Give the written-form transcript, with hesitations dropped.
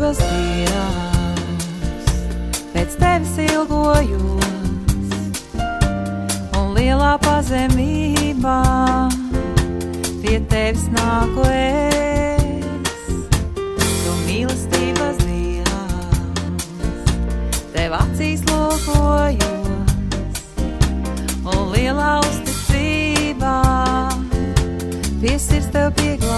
mīlestības Dievs, pēc tevis ilgojos, un lielā pazemībā pie tevis nāku es. Tu mīlestības Dievs, tev acīs lūkojos, un lielā uzticībā pie sirds tev pieglābos.